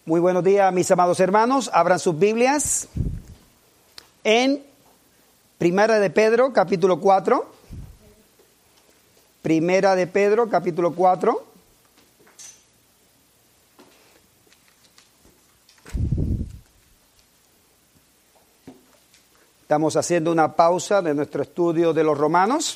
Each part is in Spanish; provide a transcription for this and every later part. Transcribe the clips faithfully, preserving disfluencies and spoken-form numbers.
Muy buenos días, mis amados hermanos. Abran sus Biblias en Primera de Pedro, capítulo cuatro. Primera de Pedro, capítulo cuatro. Estamos haciendo una pausa de nuestro estudio de los Romanos.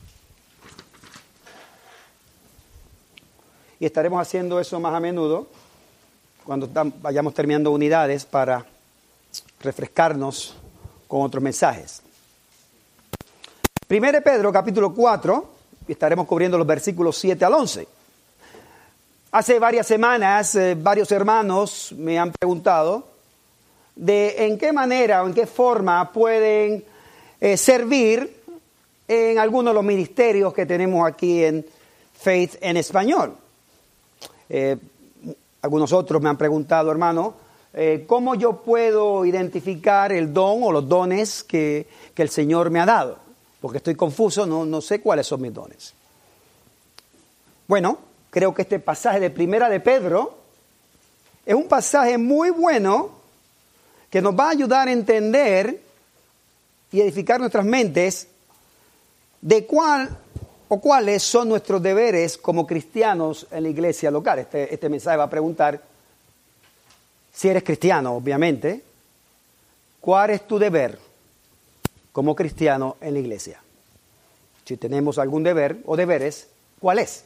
Y estaremos haciendo eso más a menudo cuando vayamos terminando unidades para refrescarnos con otros mensajes. Primera de Pedro, capítulo cuatro, y estaremos cubriendo los versículos siete al once. Hace varias semanas, eh, varios hermanos me han preguntado de en qué manera o en qué forma pueden eh, servir en algunos de los ministerios que tenemos aquí en Faith en Español. Eh, algunos otros me han preguntado, hermano, eh, ¿cómo yo puedo identificar el don o los dones que, que el Señor me ha dado? Porque estoy confuso, no, no sé cuáles son mis dones. Bueno, creo que este pasaje de Primera de Pedro es un pasaje muy bueno que nos va a ayudar a entender y edificar nuestras mentes de cuál o cuáles son nuestros deberes como cristianos en la iglesia local. Este, este mensaje va a preguntar, si eres cristiano, obviamente, ¿cuál es tu deber como cristiano en la iglesia? Si tenemos algún deber o deberes, ¿cuál es?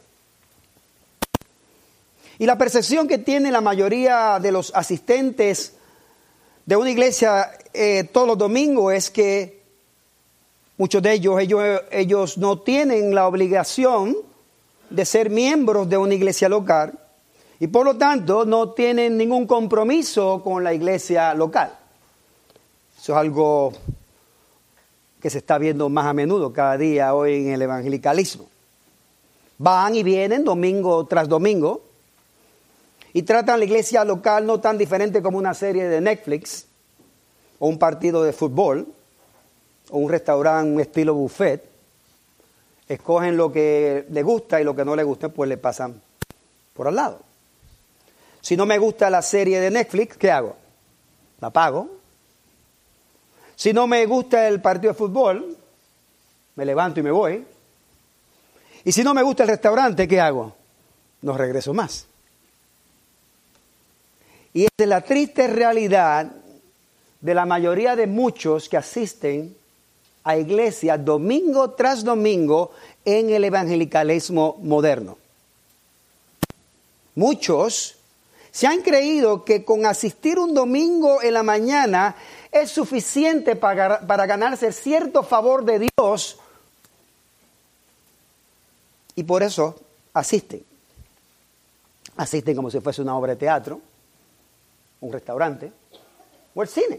Y la percepción que tiene la mayoría de los asistentes de una iglesia eh, todos los domingos es que muchos de ellos, ellos, ellos no tienen la obligación de ser miembros de una iglesia local y por lo tanto no tienen ningún compromiso con la iglesia local. Eso es algo que se está viendo más a menudo cada día hoy en el evangelicalismo. Van y vienen domingo tras domingo y tratan la iglesia local no tan diferente como una serie de Netflix o un partido de fútbol o un restaurante, un estilo buffet. Escogen lo que les gusta y lo que no les gusta, pues le pasan por al lado. Si no me gusta la serie de Netflix, ¿qué hago? La apago. Si no me gusta el partido de fútbol, me levanto y me voy. Y si no me gusta el restaurante, ¿qué hago? No regreso más. Y esa es la triste realidad de la mayoría de muchos que asisten a iglesia domingo tras domingo en el evangelicalismo moderno. Muchos se han creído que con asistir un domingo en la mañana es suficiente para, para ganarse cierto favor de Dios y por eso asisten. Asisten como si fuese una obra de teatro, un restaurante o el cine.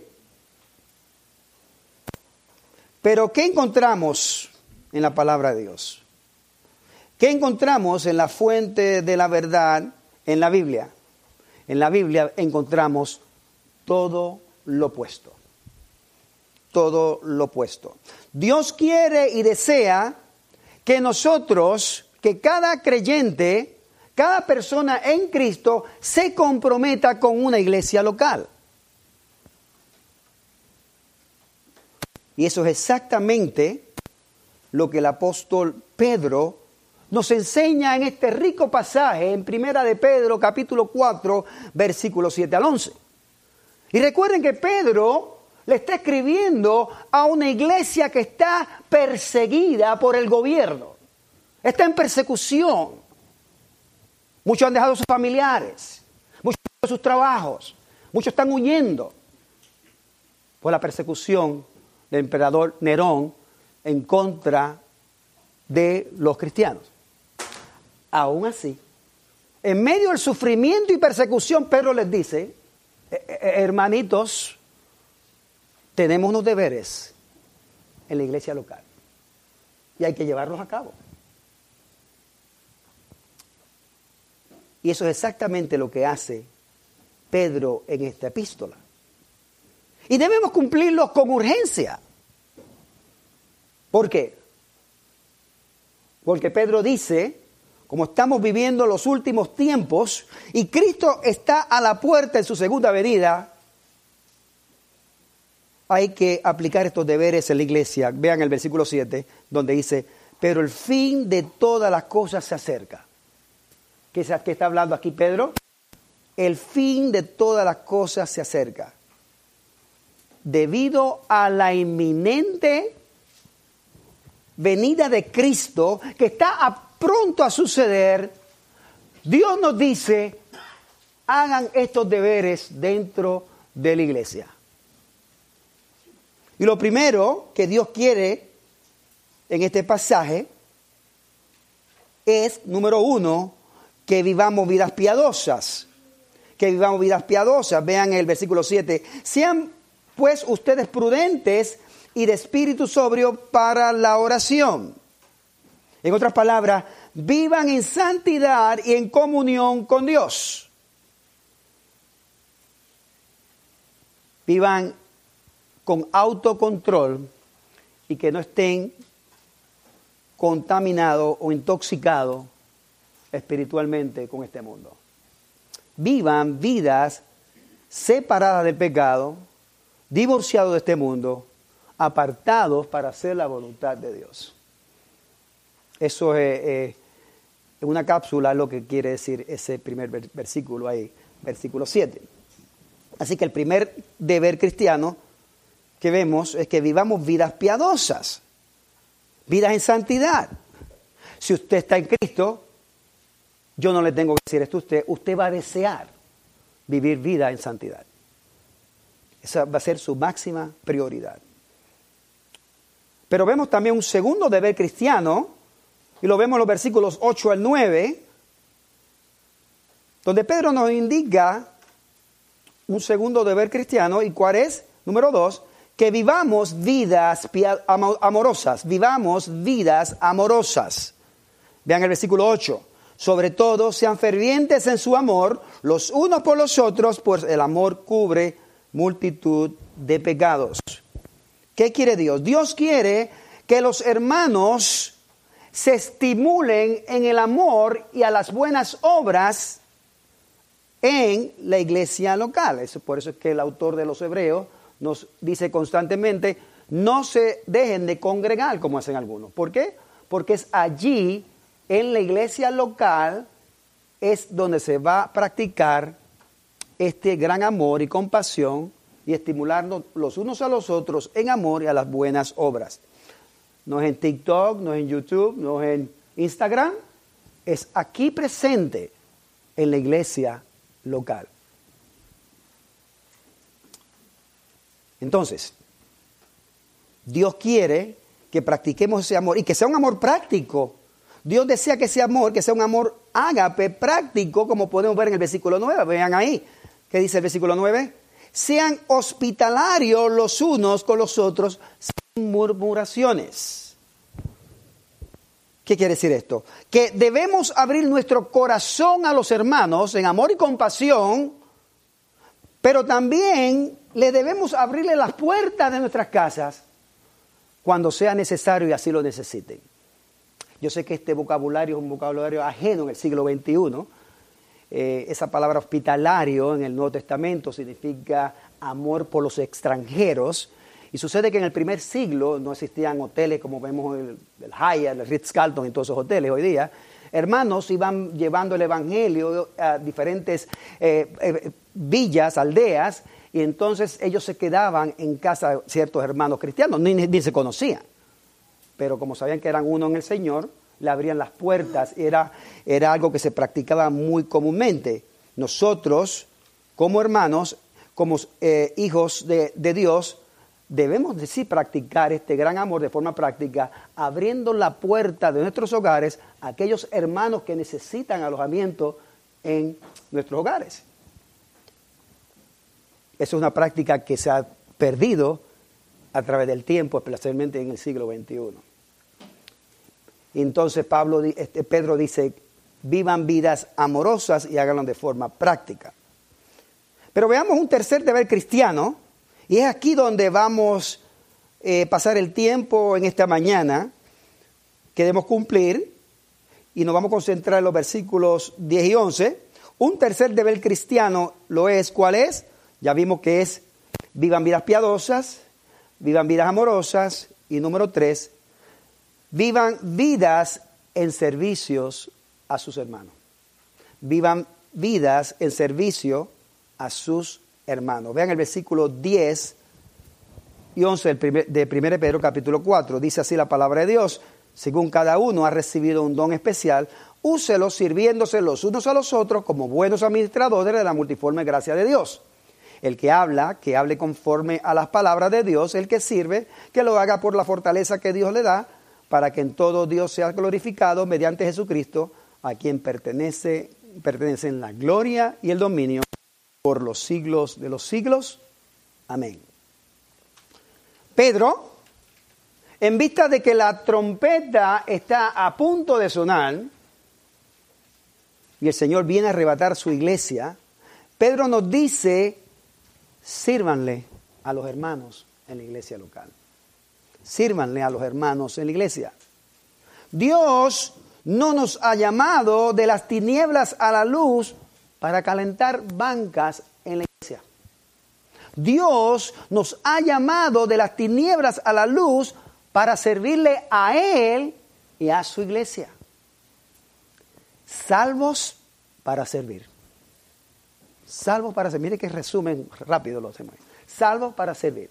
Pero ¿qué encontramos en la palabra de Dios? ¿Qué encontramos en la fuente de la verdad en la Biblia? En la Biblia encontramos todo lo opuesto. Todo lo opuesto. Dios quiere y desea que nosotros, que cada creyente, cada persona en Cristo se comprometa con una iglesia local. Y eso es exactamente lo que el apóstol Pedro nos enseña en este rico pasaje en Primera de Pedro, capítulo cuatro, versículos siete al once. Y recuerden que Pedro le está escribiendo a una iglesia que está perseguida por el gobierno. Está en persecución. Muchos han dejado a sus familiares, muchos han dejado sus trabajos, muchos están huyendo por la persecución del emperador Nerón en contra de los cristianos. Aún así, en medio del sufrimiento y persecución, Pedro les dice, hermanitos, tenemos unos deberes en la iglesia local y hay que llevarlos a cabo. Y eso es exactamente lo que hace Pedro en esta epístola. Y debemos cumplirlos con urgencia. ¿Por qué? Porque Pedro dice, como estamos viviendo los últimos tiempos y Cristo está a la puerta en su segunda venida, hay que aplicar estos deberes en la iglesia. Vean el versículo siete, donde dice, pero el fin de todas las cosas se acerca. ¿Qué está hablando aquí Pedro? El fin de todas las cosas se acerca. Debido a la inminente venida de Cristo, que está a pronto a suceder, Dios nos dice, hagan estos deberes dentro de la iglesia. Y lo primero que Dios quiere en este pasaje es, número uno, que vivamos vidas piadosas. Que vivamos vidas piadosas. Vean el versículo siete. Sean pues ustedes prudentes y de espíritu sobrio para la oración. En otras palabras, vivan en santidad y en comunión con Dios. Vivan con autocontrol y que no estén contaminados o intoxicados espiritualmente con este mundo. Vivan vidas separadas del pecado, divorciados de este mundo, apartados para hacer la voluntad de Dios. Eso es, eh, en una cápsula lo que quiere decir ese primer versículo ahí, versículo siete. Así que el primer deber cristiano que vemos es que vivamos vidas piadosas, vidas en santidad. Si usted está en Cristo, yo no le tengo que decir esto a usted, usted va a desear vivir vida en santidad. Esa va a ser su máxima prioridad. Pero vemos también un segundo deber cristiano, y lo vemos en los versículos ocho al nueve, donde Pedro nos indica un segundo deber cristiano, y cuál es, número dos, que vivamos vidas amorosas, vivamos vidas amorosas. Vean el versículo ocho. Sobre todo, sean fervientes en su amor, los unos por los otros, pues el amor cubre multitud de pecados. ¿Qué quiere Dios? Dios quiere que los hermanos se estimulen en el amor y a las buenas obras en la iglesia local. Eso, por eso es que el autor de los Hebreos nos dice constantemente, no se dejen de congregar como hacen algunos. ¿Por qué? Porque es allí, en la iglesia local, es donde se va a practicar este gran amor y compasión y estimularnos los unos a los otros en amor y a las buenas obras. No es en TikTok, no es en YouTube, no es en Instagram, es aquí presente en la iglesia local. Entonces, Dios quiere que practiquemos ese amor y que sea un amor práctico. Dios desea que ese amor, que sea un amor ágape, práctico, como podemos ver en el versículo nueve. Vean ahí, ¿qué dice el versículo nueve? Sean hospitalarios los unos con los otros sin murmuraciones. ¿Qué quiere decir esto? Que debemos abrir nuestro corazón a los hermanos en amor y compasión, pero también le debemos abrirle las puertas de nuestras casas cuando sea necesario y así lo necesiten. Yo sé que este vocabulario es un vocabulario ajeno en el siglo veintiuno. Eh, esa palabra hospitalario en el Nuevo Testamento significa amor por los extranjeros. Y sucede que en el primer siglo no existían hoteles como vemos el, el Hyatt, el Ritz-Carlton y todos esos hoteles hoy día. Hermanos iban llevando el evangelio a diferentes eh, eh, villas, aldeas, y entonces ellos se quedaban en casa de ciertos hermanos cristianos, ni, ni se conocían. Pero como sabían que eran uno en el Señor, le abrían las puertas. Era, era algo que se practicaba muy comúnmente. Nosotros, como hermanos, como eh, hijos de, de Dios, debemos de sí practicar este gran amor de forma práctica, abriendo la puerta de nuestros hogares a aquellos hermanos que necesitan alojamiento en nuestros hogares. Esa es una práctica que se ha perdido a través del tiempo, especialmente en el siglo veintiuno. Entonces Pablo, este, Pedro dice, vivan vidas amorosas y háganlo de forma práctica. Pero veamos un tercer deber cristiano, y es aquí donde vamos a eh, pasar el tiempo en esta mañana que debemos cumplir, y nos vamos a concentrar en los versículos diez y once. Un tercer deber cristiano lo es, ¿cuál es? Ya vimos que es, vivan vidas piadosas, vivan vidas amorosas, y número tres, vivan vidas en servicios a sus hermanos. Vivan vidas en servicio a sus hermanos. Vean el versículo diez y once de primero Pedro capítulo cuatro. Dice así la palabra de Dios: según cada uno ha recibido un don especial, úselos sirviéndose los unos a los otros como buenos administradores de la multiforme gracia de Dios. El que habla, que hable conforme a las palabras de Dios. El que sirve, que lo haga por la fortaleza que Dios le da, para que en todo Dios sea glorificado mediante Jesucristo, a quien pertenece, pertenecen la gloria y el dominio por los siglos de los siglos. Amén. Pedro, en vista de que la trompeta está a punto de sonar y el Señor viene a arrebatar su iglesia, Pedro nos dice: sírvanle a los hermanos en la iglesia local. Sírvanle a los hermanos en la iglesia. Dios no nos ha llamado de las tinieblas a la luz para calentar bancas en la iglesia. Dios nos ha llamado de las tinieblas a la luz para servirle a Él y a su iglesia. Salvos para servir. Salvos para servir. Mire que resumen rápido lo hacemos. Salvos para servir.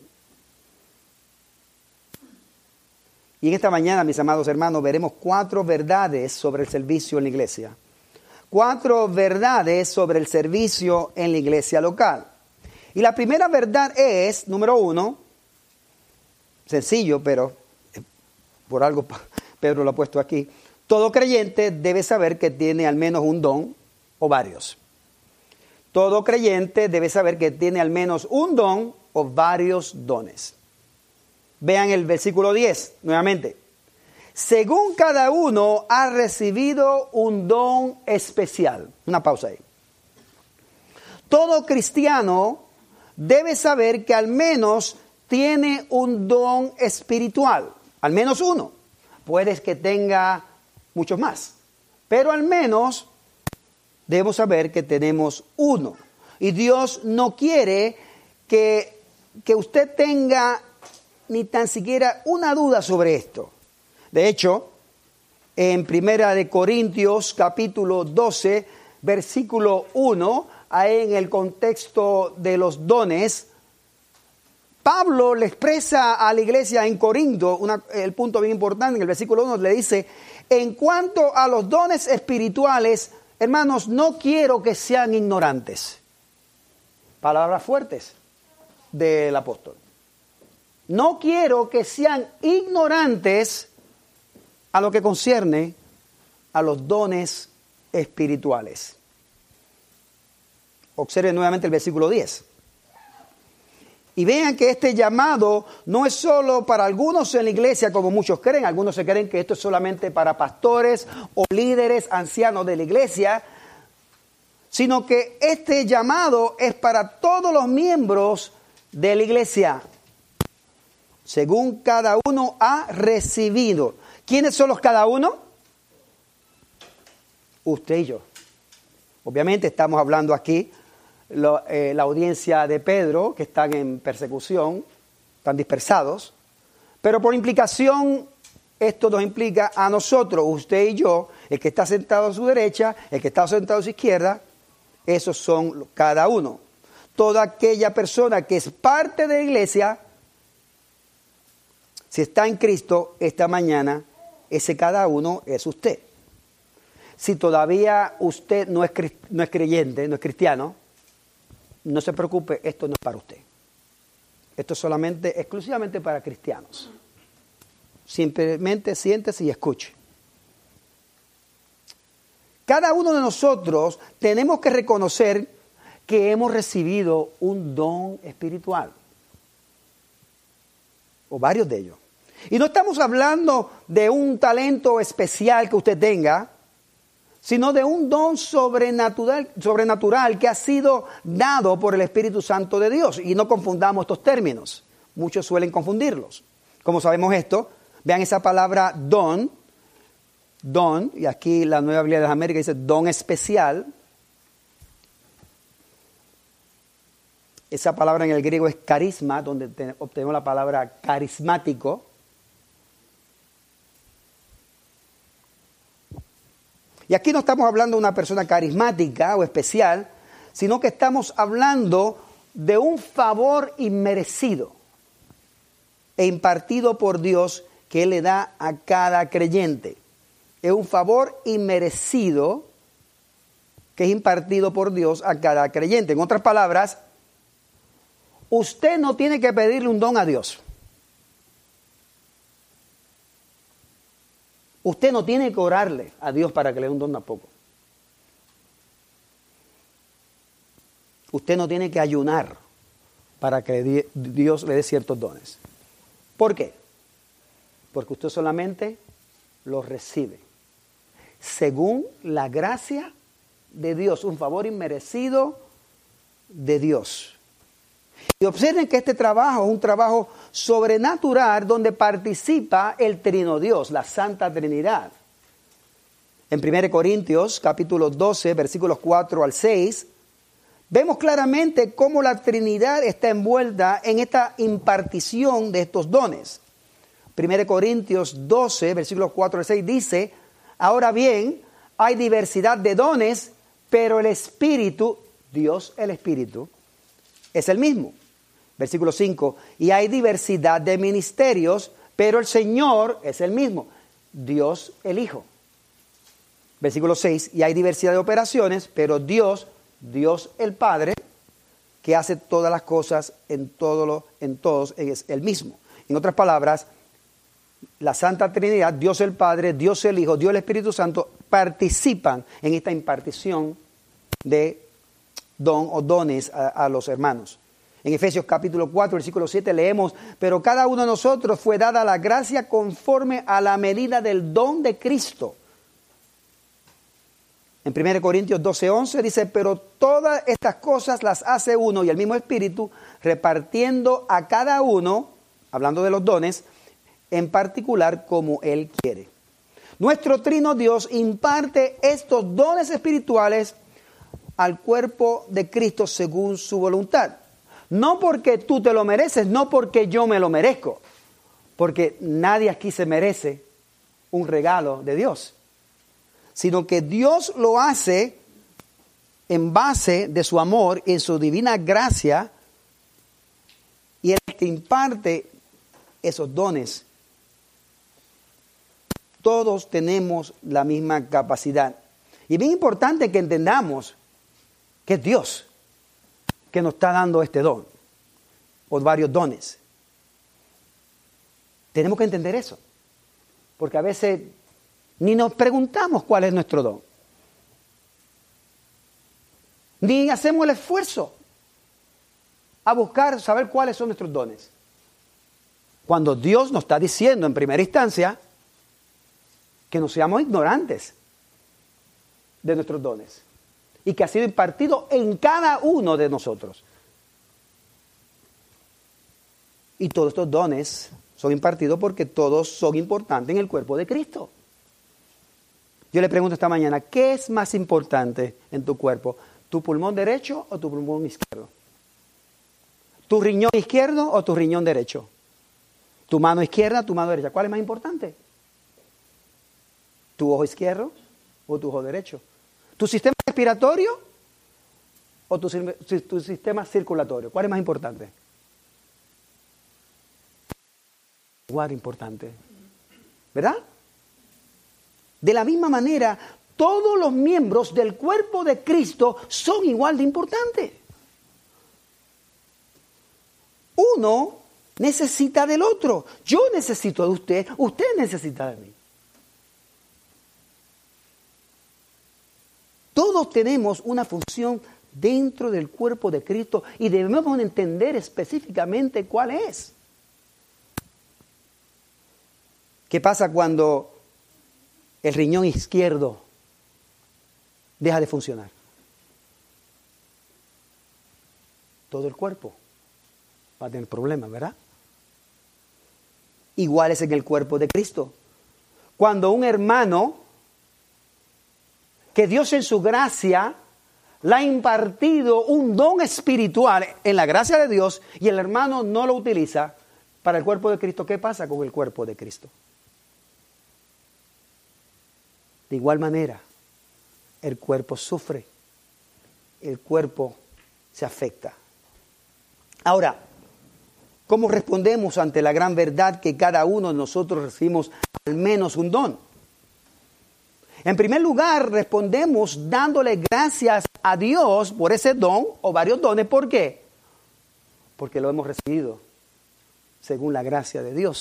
Y en esta mañana, mis amados hermanos, veremos cuatro verdades sobre el servicio en la iglesia. Cuatro verdades sobre el servicio en la iglesia local. Y la primera verdad es, número uno, sencillo, pero por algo Pedro lo ha puesto aquí: todo creyente debe saber que tiene al menos un don o varios. Todo creyente debe saber que tiene al menos un don o varios dones. Vean el versículo diez nuevamente. Según cada uno ha recibido un don especial. Una pausa ahí. Todo cristiano debe saber que al menos tiene un don espiritual. Al menos uno. Puede que tenga muchos más, pero al menos debemos saber que tenemos uno. Y Dios no quiere que, que usted tenga ni tan siquiera una duda sobre esto. De hecho, en Primera de Corintios capítulo doce, versículo uno, ahí en el contexto de los dones, Pablo le expresa a la iglesia en Corinto, una, el punto bien importante, en el versículo uno le dice: en cuanto a los dones espirituales, hermanos, no quiero que sean ignorantes. Palabras fuertes del apóstol. No quiero que sean ignorantes a lo que concierne a los dones espirituales. Observen nuevamente el versículo diez. Y vean que este llamado no es solo para algunos en la iglesia, como muchos creen. Algunos se creen que esto es solamente para pastores o líderes ancianos de la iglesia, sino que este llamado es para todos los miembros de la iglesia, según cada uno ha recibido. ¿Quiénes son los cada uno? Usted y yo. Obviamente estamos hablando aquí Lo, eh, la audiencia de Pedro, que están en persecución, están dispersados, pero por implicación esto nos implica a nosotros, usted y yo, el que está sentado a su derecha, el que está sentado a su izquierda. Esos son cada uno. Toda aquella persona que es parte de la iglesia, si está en Cristo esta mañana, ese cada uno es usted. Si todavía usted no es, no es creyente, no es cristiano, no se preocupe, esto no es para usted. Esto es solamente, exclusivamente para cristianos. Simplemente siéntese y escuche. Cada uno de nosotros tenemos que reconocer que hemos recibido un don espiritual. O varios de ellos. Y no estamos hablando de un talento especial que usted tenga, sino de un don sobrenatural, sobrenatural que ha sido dado por el Espíritu Santo de Dios. Y no confundamos estos términos. Muchos suelen confundirlos. ¿Cómo sabemos esto? Vean esa palabra don. don, y aquí la Nueva Biblia de las Américas dice don especial. Esa palabra en el griego es carisma, donde te, obtenemos la palabra carismático. Y aquí no estamos hablando de una persona carismática o especial, sino que estamos hablando de un favor inmerecido e impartido por Dios que Él le da a cada creyente. Es un favor inmerecido que es impartido por Dios a cada creyente. En otras palabras, usted no tiene que pedirle un don a Dios. Usted no tiene que orarle a Dios para que le dé un don tampoco. Usted no tiene que ayunar para que Dios le dé ciertos dones. ¿Por qué? Porque usted solamente los recibe. Según la gracia de Dios, un favor inmerecido de Dios. Y observen que este trabajo es un trabajo sobrenatural donde participa el Trino Dios, la Santa Trinidad. En primera Corintios, capítulo doce, versículos cuatro al seis, vemos claramente cómo la Trinidad está envuelta en esta impartición de estos dones. primera Corintios doce, versículos cuatro al seis dice, ahora bien, hay diversidad de dones, pero el Espíritu, Dios el Espíritu, es el mismo. Versículo cinco, y hay diversidad de ministerios, pero el Señor es el mismo, Dios el Hijo. Versículo seis, y hay diversidad de operaciones, pero Dios, Dios el Padre, que hace todas las cosas en, todo lo, en todos, es el mismo. En otras palabras, la Santa Trinidad, Dios el Padre, Dios el Hijo, Dios el Espíritu Santo, participan en esta impartición de don o dones a, a los hermanos. En Efesios capítulo cuatro, versículo siete leemos, pero cada uno de nosotros fue dada la gracia conforme a la medida del don de Cristo. En primera Corintios doce, once dice, pero todas estas cosas las hace uno y el mismo Espíritu, repartiendo a cada uno, hablando de los dones, en particular como Él quiere. Nuestro Trino Dios imparte estos dones espirituales al cuerpo de Cristo según su voluntad. No porque tú te lo mereces, no porque yo me lo merezco, porque nadie aquí se merece un regalo de Dios, sino que Dios lo hace en base de su amor y en su divina gracia, y Él te imparte esos dones. Todos tenemos la misma capacidad. Y es bien importante que entendamos que es Dios que nos está dando este don, o varios dones. Tenemos que entender eso, porque a veces ni nos preguntamos cuál es nuestro don, ni hacemos el esfuerzo a buscar saber cuáles son nuestros dones, cuando Dios nos está diciendo en primera instancia que no seamos ignorantes de nuestros dones y que ha sido impartido en cada uno de nosotros. Y todos estos dones son impartidos porque todos son importantes en el cuerpo de Cristo. Yo le pregunto esta mañana, ¿qué es más importante en tu cuerpo? ¿Tu pulmón derecho o tu pulmón izquierdo? ¿Tu riñón izquierdo o tu riñón derecho? ¿Tu mano izquierda o tu mano derecha? ¿Cuál es más importante? ¿Tu ojo izquierdo o tu ojo derecho? ¿Tu sistema respiratorio o tu, tu sistema circulatorio? ¿Cuál es más importante? Igual importante, ¿verdad? De la misma manera, todos los miembros del cuerpo de Cristo son igual de importantes. Uno necesita del otro. Yo necesito de usted, usted necesita de mí. Todos tenemos una función dentro del cuerpo de Cristo y debemos entender específicamente cuál es. ¿Qué pasa cuando el riñón izquierdo deja de funcionar? Todo el cuerpo va a tener problemas, ¿verdad? Igual es en el cuerpo de Cristo. Cuando un hermano que Dios en su gracia le ha impartido un don espiritual en la gracia de Dios y el hermano no lo utiliza para el cuerpo de Cristo, ¿qué pasa con el cuerpo de Cristo? De igual manera, el cuerpo sufre, el cuerpo se afecta. Ahora, ¿cómo respondemos ante la gran verdad que cada uno de nosotros recibimos al menos un don? En primer lugar, respondemos dándole gracias a Dios por ese don o varios dones. ¿Por qué? Porque lo hemos recibido según la gracia de Dios.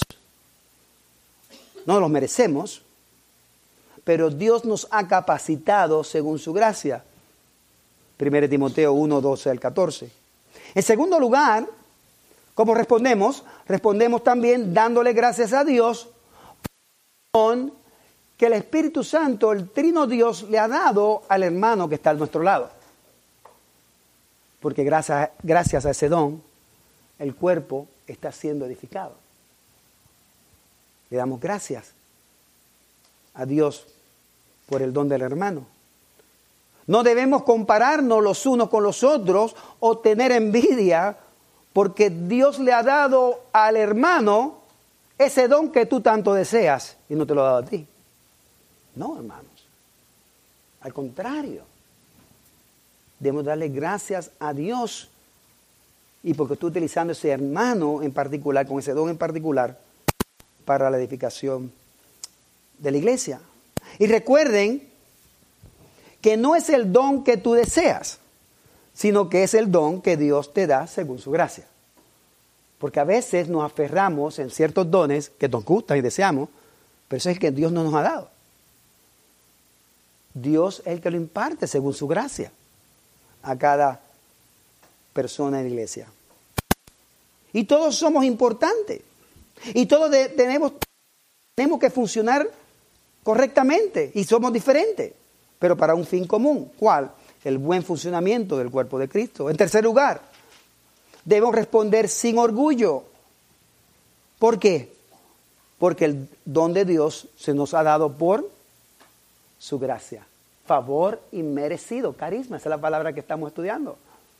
No los merecemos, pero Dios nos ha capacitado según su gracia. primero Timoteo uno, doce al catorce. En segundo lugar, ¿cómo respondemos? Respondemos también dándole gracias a Dios con que el Espíritu Santo, el Trino Dios, le ha dado al hermano que está a nuestro lado. Porque gracias, gracias a ese don, el cuerpo está siendo edificado. Le damos gracias a Dios por el don del hermano. No debemos compararnos los unos con los otros o tener envidia, porque Dios le ha dado al hermano ese don que tú tanto deseas y no te lo ha dado a ti. No, hermanos. Al contrario, debemos darle gracias a Dios y porque estoy utilizando ese hermano en particular, con ese don en particular, para la edificación de la iglesia. Y recuerden que no es el don que tú deseas, sino que es el don que Dios te da según su gracia. Porque a veces nos aferramos en ciertos dones que nos gustan y deseamos, pero eso es el que Dios no nos ha dado. Dios es el que lo imparte según su gracia a cada persona en la iglesia. Y todos somos importantes. Y todos de, tenemos, tenemos que funcionar correctamente. Y somos diferentes. Pero para un fin común. ¿Cuál? El buen funcionamiento del cuerpo de Cristo. En tercer lugar, debemos responder sin orgullo. ¿Por qué? Porque el don de Dios se nos ha dado por su gracia. Favor inmerecido. Carisma, esa es la palabra que estamos estudiando.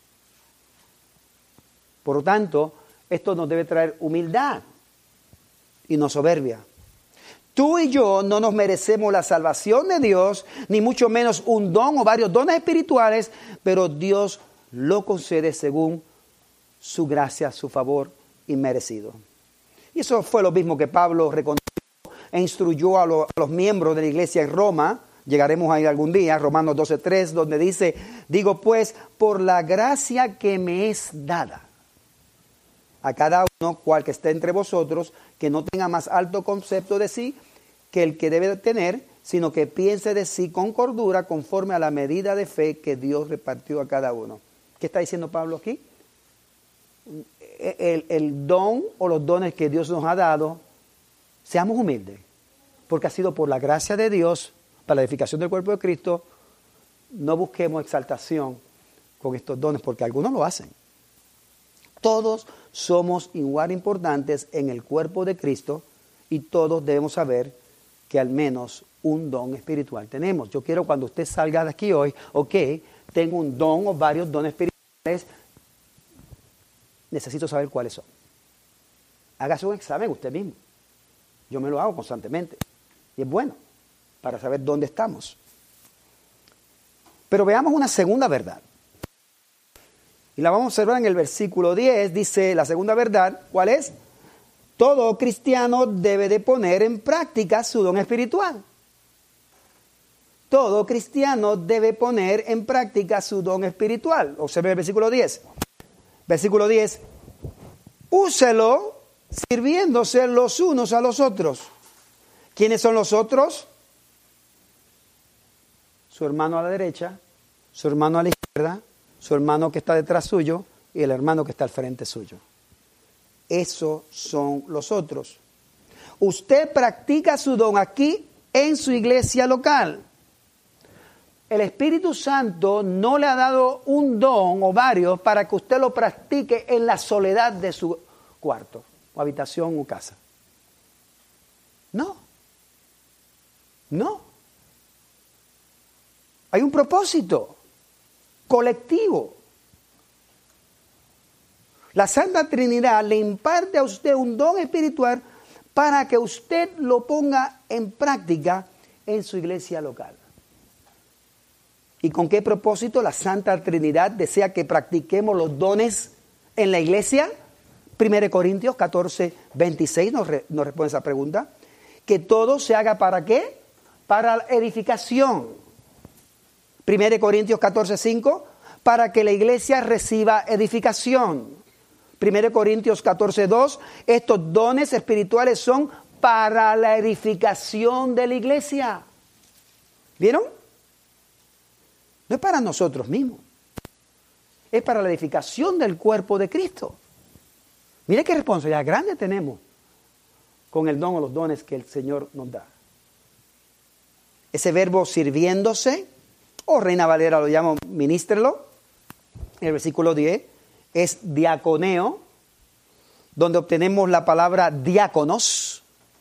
Por lo tanto, esto nos debe traer humildad y no soberbia. Tú y yo no nos merecemos la salvación de Dios, ni mucho menos un don o varios dones espirituales, pero Dios lo concede según su gracia, su favor inmerecido. Y eso fue lo mismo que Pablo reconoció e instruyó a, lo, a los miembros de la iglesia en Roma. Llegaremos ahí algún día, Romanos doce tres, donde dice, digo pues, por la gracia que me es dada, a cada uno, cual que esté entre vosotros, que no tenga más alto concepto de sí que el que debe tener, sino que piense de sí con cordura, conforme a la medida de fe que Dios repartió a cada uno. ¿Qué está diciendo Pablo aquí? El, el don o los dones que Dios nos ha dado, seamos humildes, porque ha sido por la gracia de Dios, para la edificación del cuerpo de Cristo. No busquemos exaltación con estos dones, porque algunos lo hacen. Todos somos igual importantes en el cuerpo de Cristo y todos debemos saber que al menos un don espiritual tenemos. Yo quiero cuando usted salga de aquí hoy, ok, tengo un don o varios dones espirituales, necesito saber cuáles son. Hágase un examen usted mismo. Yo me lo hago constantemente y es bueno para saber dónde estamos. Pero veamos una segunda verdad. Y la vamos a observar en el versículo diez, dice la segunda verdad, ¿cuál es? Todo cristiano debe de poner en práctica su don espiritual. Todo cristiano debe poner en práctica su don espiritual. Observe el versículo diez. Versículo diez, úselo sirviéndose los unos a los otros. ¿Quiénes son los otros? Su hermano a la derecha, su hermano a la izquierda, su hermano que está detrás suyo y el hermano que está al frente suyo. Esos son los otros. Usted practica su don aquí en su iglesia local. El Espíritu Santo no le ha dado un don o varios para que usted lo practique en la soledad de su cuarto, o habitación o casa. No. No. Hay un propósito colectivo. La Santa Trinidad le imparte a usted un don espiritual para que usted lo ponga en práctica en su iglesia local. ¿Y con qué propósito la Santa Trinidad desea que practiquemos los dones en la iglesia? primera Corintios catorce, veintiséis nos, re, nos responde esa pregunta. Que todo se haga ¿para qué? Para la edificación. primera Corintios catorce, cinco, para que la iglesia reciba edificación. primera Corintios catorce, dos, estos dones espirituales son para la edificación de la iglesia. ¿Vieron? No es para nosotros mismos. Es para la edificación del cuerpo de Cristo. Mire qué responsabilidad grande tenemos con el don o los dones que el Señor nos da. Ese verbo sirviéndose, o Reina Valera lo llama ministrelo, en el versículo diez, es diaconeo, donde obtenemos la palabra diáconos.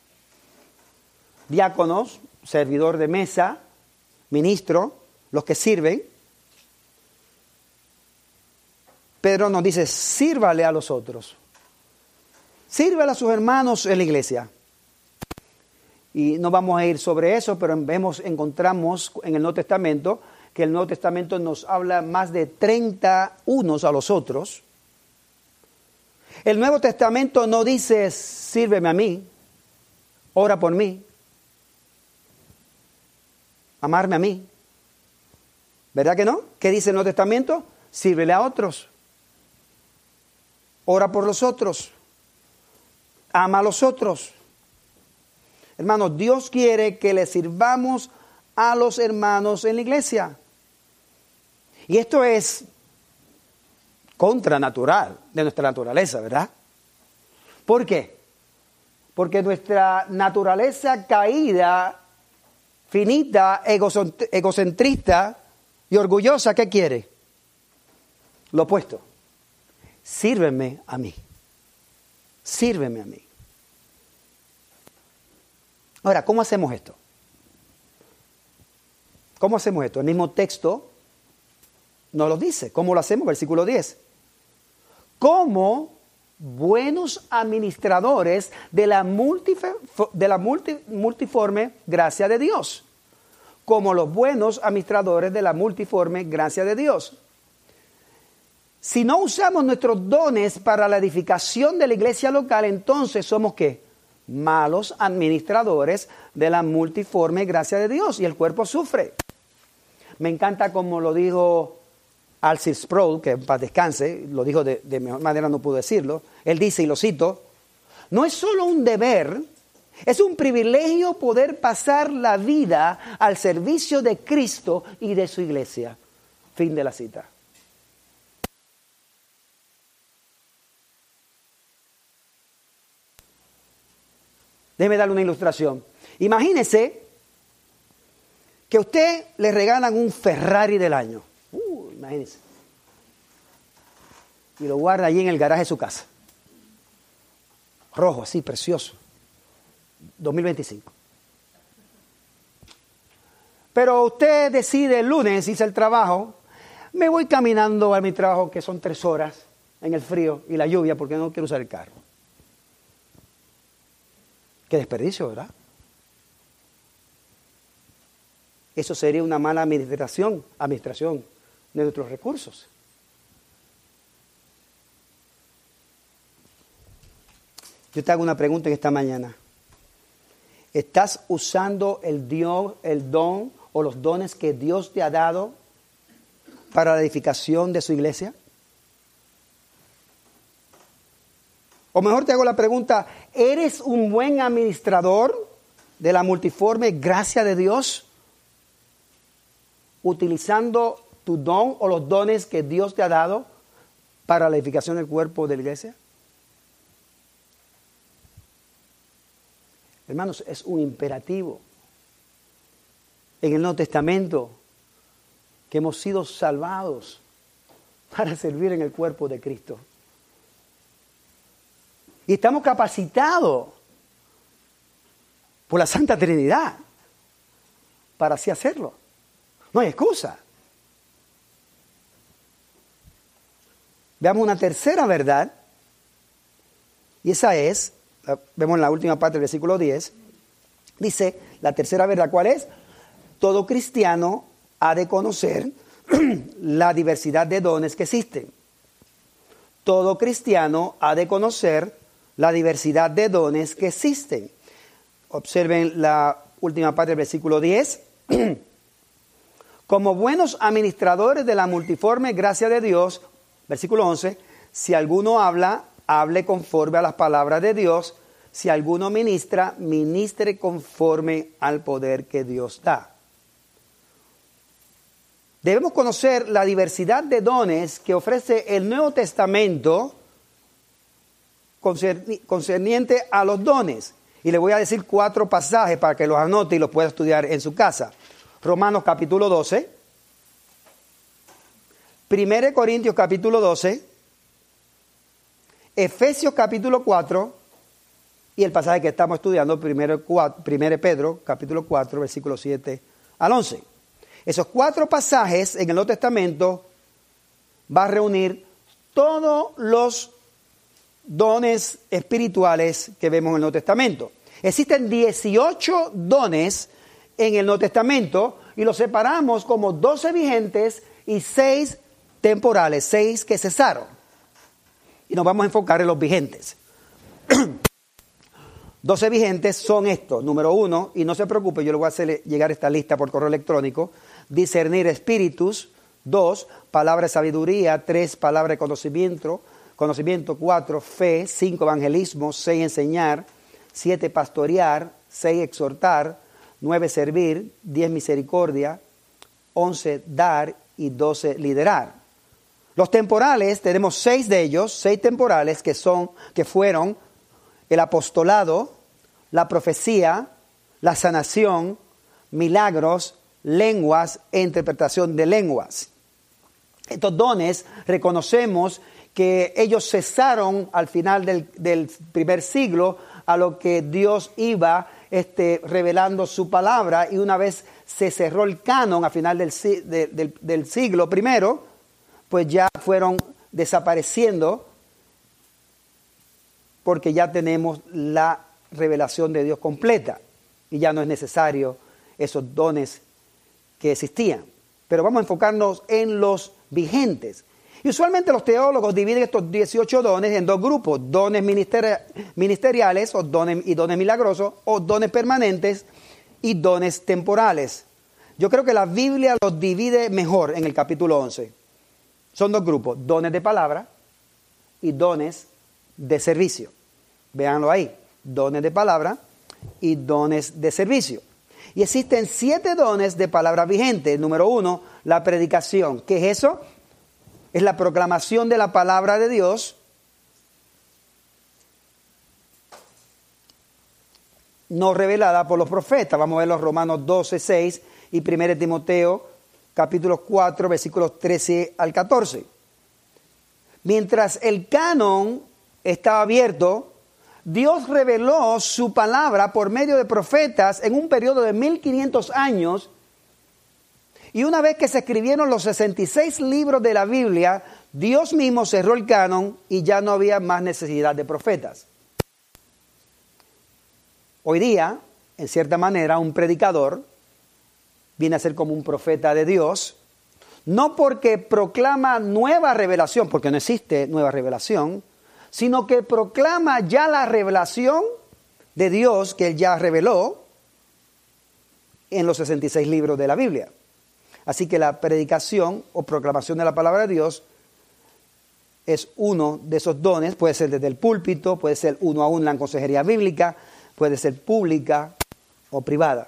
Diáconos, servidor de mesa, ministro, los que sirven. Pedro nos dice, sírvale a los otros. Sírvale a sus hermanos en la iglesia. Y no vamos a ir sobre eso, pero vemos, encontramos en el Nuevo Testamento que el Nuevo Testamento nos habla más de treinta unos a los otros. El Nuevo Testamento no dice, sírveme a mí, ora por mí, amarme a mí. ¿Verdad que no? ¿Qué dice el Nuevo Testamento? Sírvele a otros. Ora por los otros. Ama a los otros. Hermanos, Dios quiere que le sirvamos a los hermanos en la iglesia. Y esto es contranatural de nuestra naturaleza, ¿verdad? ¿Por qué? Porque nuestra naturaleza caída, finita, egocentrista y orgullosa, ¿qué quiere? Lo opuesto. Sírveme a mí. Sírveme a mí. Ahora, ¿cómo hacemos esto? ¿Cómo hacemos esto? El mismo texto nos lo dice. ¿Cómo lo hacemos? Versículo diez. Como buenos administradores de la, multif- de la multi- multiforme gracia de Dios. Como los buenos administradores de la multiforme gracia de Dios. Si no usamos nuestros dones para la edificación de la iglesia local, entonces somos ¿qué? Malos administradores de la multiforme gracia de Dios y el cuerpo sufre. Me encanta como lo dijo Alcide Sproul, que en paz descanse, lo dijo de, de mejor manera, no puedo decirlo. Él dice, y lo cito, no es solo un deber, es un privilegio poder pasar la vida al servicio de Cristo y de su iglesia. Fin de la cita. Déjeme darle una ilustración. Imagínese que a usted le regalan un Ferrari del año. Uh, imagínese. Y lo guarda allí en el garaje de su casa. Rojo, así, precioso. dos mil veinticinco. Pero usted decide el lunes, hice el trabajo, me voy caminando a mi trabajo, que son tres horas, en el frío y la lluvia, porque no quiero usar el carro. Qué desperdicio, ¿verdad? Eso sería una mala administración, administración de nuestros recursos. Yo te hago una pregunta en esta mañana. ¿Estás usando el, Dios, el don o los dones que Dios te ha dado para la edificación de su iglesia? O mejor te hago la pregunta, ¿eres un buen administrador de la multiforme gracia de Dios? Utilizando tu don o los dones que Dios te ha dado para la edificación del cuerpo de la iglesia. Hermanos, es un imperativo en el Nuevo Testamento que hemos sido salvados para servir en el cuerpo de Cristo. Y estamos capacitados por la Santa Trinidad para así hacerlo. No hay excusa. Veamos una tercera verdad, y esa es, vemos en la última parte del versículo diez, dice, la tercera verdad, ¿cuál es? Todo cristiano ha de conocer la diversidad de dones que existen. Todo cristiano ha de conocer la diversidad de dones que existen. Observen la última parte del versículo diez. Como buenos administradores de la multiforme gracia de Dios, versículo once, si alguno habla, hable conforme a las palabras de Dios. Si alguno ministra, ministre conforme al poder que Dios da. Debemos conocer la diversidad de dones que ofrece el Nuevo Testamento concerniente a los dones. Y le voy a decir cuatro pasajes para que los anote y los pueda estudiar en su casa. Romanos capítulo doce. primero Corintios capítulo doce. Efesios capítulo cuatro. Y el pasaje que estamos estudiando, primero Pedro capítulo cuatro, versículos siete al once. Esos cuatro pasajes en el Nuevo Testamento va a reunir todos los dones espirituales que vemos en el Nuevo Testamento. Existen dieciocho dones en el Nuevo Testamento y los separamos como doce vigentes y seis temporales, seis que cesaron. Y nos vamos a enfocar en los vigentes. doce vigentes son estos. Número uno, y no se preocupe, yo le voy a hacer llegar esta lista por correo electrónico. Discernir espíritus. Dos, palabra de sabiduría. Tres, palabra de conocimiento. Conocimiento. Cuatro, fe. Cinco, evangelismo. Seis, enseñar. Siete, pastorear. Seis, exhortar. Nueve, servir. Diez, misericordia. Once, dar. Y doce, liderar. Los temporales, tenemos seis de ellos, seis temporales que son, que fueron el apostolado, la profecía, la sanación, milagros, lenguas e interpretación de lenguas. Estos dones reconocemos que ellos cesaron al final del, del primer siglo, a lo que Dios iba este, revelando su palabra, y una vez se cerró el canon al final del, de, del, del siglo primero, pues ya fueron desapareciendo, porque ya tenemos la revelación de Dios completa y ya no es necesario esos dones que existían. Pero vamos a enfocarnos en los vigentes. Y usualmente los teólogos dividen estos dieciocho dones en dos grupos: dones ministeri- ministeriales o dones, y dones milagrosos, o dones permanentes y dones temporales. Yo creo que la Biblia los divide mejor en el capítulo once. Son dos grupos: dones de palabra y dones de servicio. Véanlo ahí: dones de palabra y dones de servicio. Y existen siete dones de palabra vigente. Número uno, la predicación. ¿Qué es eso? Es la proclamación de la palabra de Dios, no revelada por los profetas. Vamos a ver los Romanos doce, seis y primero Timoteo capítulo cuatro, versículos trece al catorce. Mientras el canon estaba abierto, Dios reveló su palabra por medio de profetas en un periodo de mil quinientos años. Y una vez que se escribieron los sesenta y seis libros de la Biblia, Dios mismo cerró el canon y ya no había más necesidad de profetas. Hoy día, en cierta manera, un predicador viene a ser como un profeta de Dios, no porque proclama nueva revelación, porque no existe nueva revelación, sino que proclama ya la revelación de Dios que Él ya reveló en los sesenta y seis libros de la Biblia. Así que la predicación o proclamación de la palabra de Dios es uno de esos dones. Puede ser desde el púlpito, puede ser uno a uno en la consejería bíblica, puede ser pública o privada.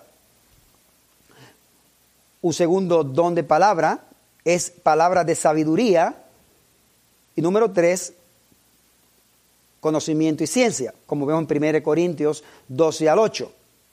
Un segundo don de palabra es palabra de sabiduría. Y número tres, conocimiento y ciencia, como vemos en primero Corintios doce al ocho.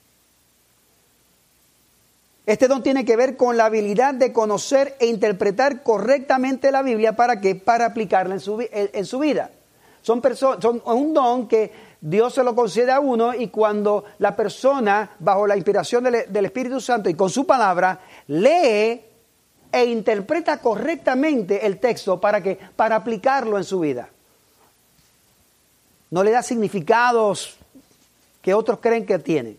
Este don tiene que ver con la habilidad de conocer e interpretar correctamente la Biblia. ¿Para qué? Para aplicarla en su, en, en su vida. Son, perso- son un don que Dios se lo concede a uno, y cuando la persona, bajo la inspiración del, del Espíritu Santo y con su palabra, lee e interpreta correctamente el texto para que para aplicarlo en su vida. No le da significados que otros creen que tiene.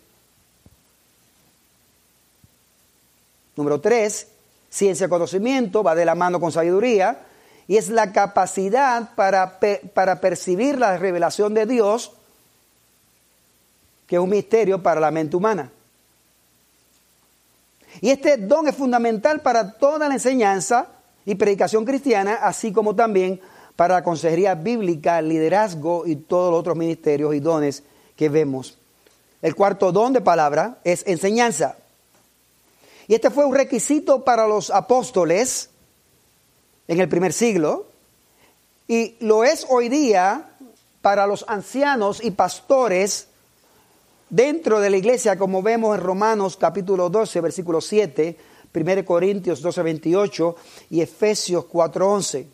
Número tres, ciencia y conocimiento va de la mano con sabiduría y es la capacidad para, para percibir la revelación de Dios, que es un misterio para la mente humana. Y este don es fundamental para toda la enseñanza y predicación cristiana, así como también para la consejería bíblica, liderazgo y todos los otros ministerios y dones que vemos. El cuarto don de palabra es enseñanza. Y este fue un requisito para los apóstoles en el primer siglo y lo es hoy día para los ancianos y pastores dentro de la iglesia, como vemos en Romanos capítulo doce, versículo siete, primera Corintios doce, veintiocho y Efesios cuatro, once.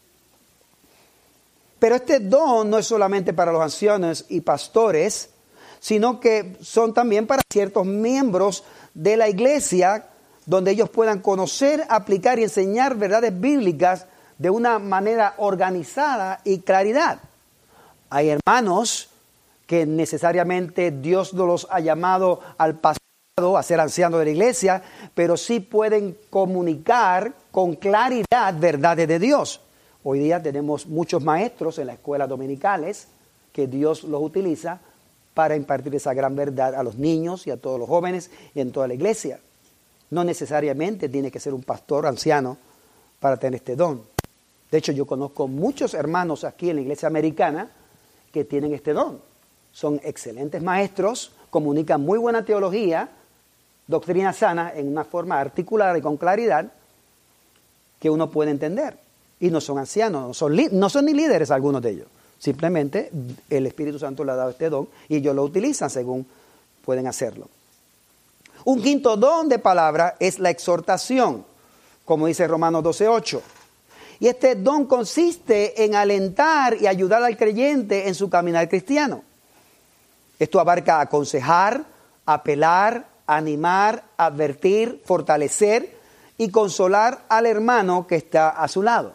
Pero este don no es solamente para los ancianos y pastores, sino que son también para ciertos miembros de la iglesia, donde ellos puedan conocer, aplicar y enseñar verdades bíblicas de una manera organizada y claridad. Hay hermanos que necesariamente Dios no los ha llamado al pasado a ser ancianos de la iglesia, pero sí pueden comunicar con claridad verdades de Dios. Hoy día tenemos muchos maestros en las escuelas dominicales que Dios los utiliza para impartir esa gran verdad a los niños y a todos los jóvenes y en toda la iglesia. No necesariamente tiene que ser un pastor anciano para tener este don. De hecho, yo conozco muchos hermanos aquí en la iglesia americana que tienen este don. Son excelentes maestros, comunican muy buena teología, doctrina sana en una forma articulada y con claridad que uno puede entender. Y no son ancianos, no son, no son ni líderes algunos de ellos. Simplemente el Espíritu Santo le ha dado este don y ellos lo utilizan según pueden hacerlo. Un quinto don de palabra es la exhortación, como dice Romanos doce, ocho. Y este don consiste en alentar y ayudar al creyente en su caminar cristiano. Esto abarca aconsejar, apelar, animar, advertir, fortalecer y consolar al hermano que está a su lado.